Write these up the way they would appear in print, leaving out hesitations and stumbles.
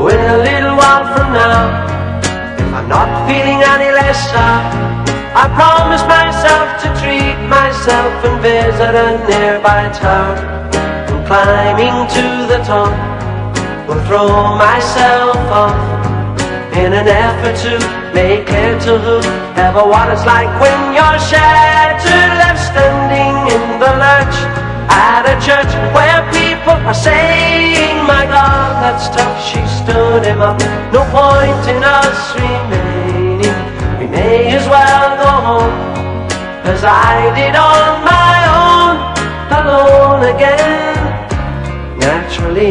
in a little while from now, if I'm not feeling any less sad, I promise myself to treat myself and visit a nearby tower. And climbing to the top, will throw myself off in an effort to make clear to whoever what it's like when you're shattered, left standing in the lurch at a church where people are saying, my God, that's tough, she stood him up. No point in us remaining, we may as well go home, as I did on my own, alone again, naturally.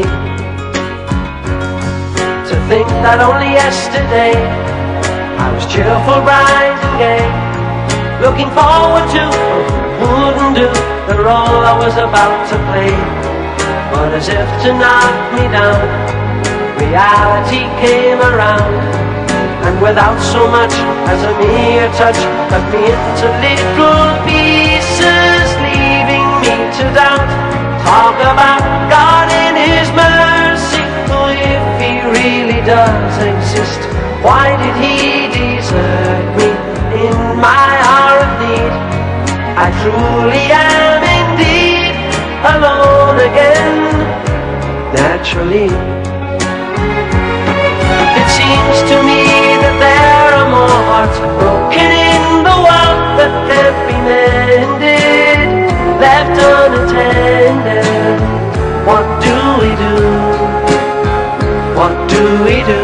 To think that only yesterday I was cheerful, bright and gay, looking forward to wouldn't do the role I was about to play. But as if to knock me down, reality came around, and without so much as a mere touch, cut me into little pieces, leaving me to doubt. Talk about God in His mercy, oh, if He really does exist, why did He desert me in my hour of need? I truly am indeed alone again, naturally. It seems to me that there are more hearts broken in the world that can't be mended, left unattended. What do we do? What do we do?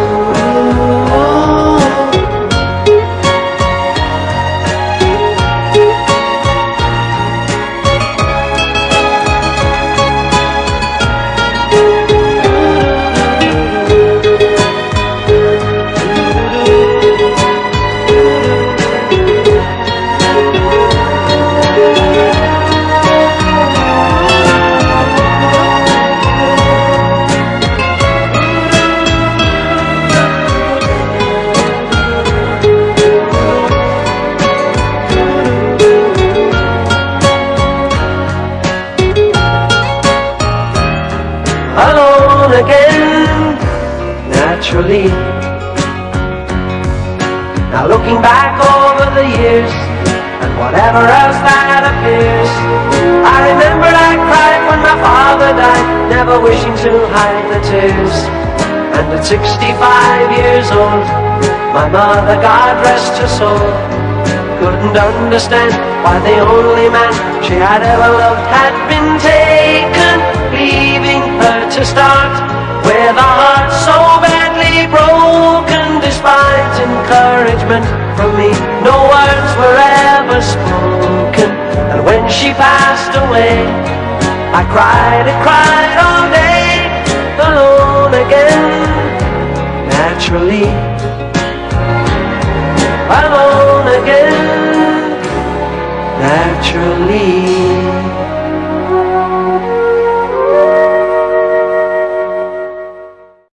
Alone again, naturally. Now looking back over the years, and whatever else that appears, I remember I cried when my father died, never wishing to hide the tears. And at 65 years old, my mother, God rest her soul, couldn't understand why the only man she had ever loved had been taken, leaving her to start with a heart so badly broken. Despite encouragement from me, no words were ever spoken, and when she passed away, I cried all day, alone again, naturally. Alone again, naturally.